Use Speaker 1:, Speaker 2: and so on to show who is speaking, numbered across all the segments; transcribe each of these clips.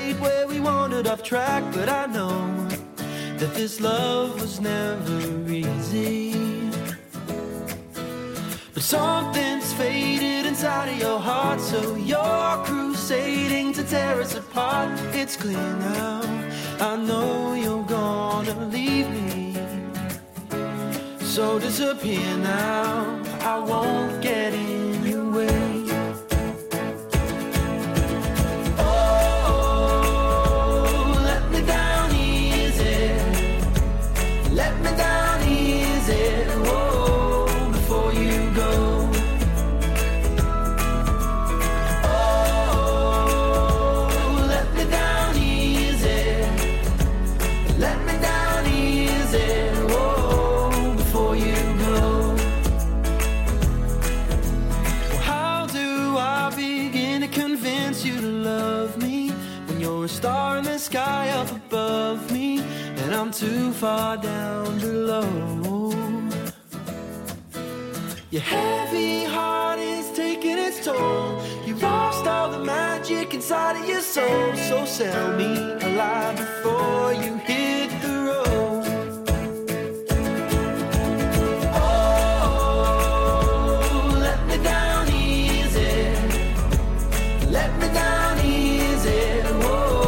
Speaker 1: straight where we wandered off track, but I know that this love was never easy. But something's faded inside of your heart, so you're crusading to tear us apart. It's clear now, I know you're gonna leave me, so disappear now, I won't get in your way. Sky up above me, and I'm too far down below. Your heavy heart is taking its toll. You lost all the magic inside of your soul. So sell me alive before you hit the road. Oh, let me down easy. Let me down easy. Whoa.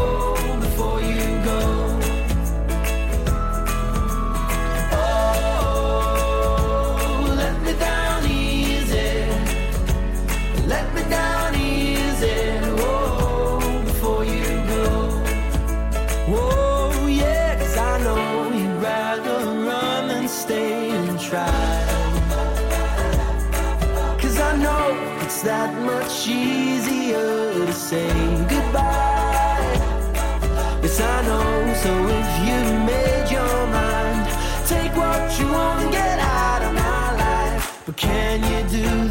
Speaker 1: That much easier to say goodbye. Yes, I know. So if you made your mind, take what you want and get out of my life. But can you do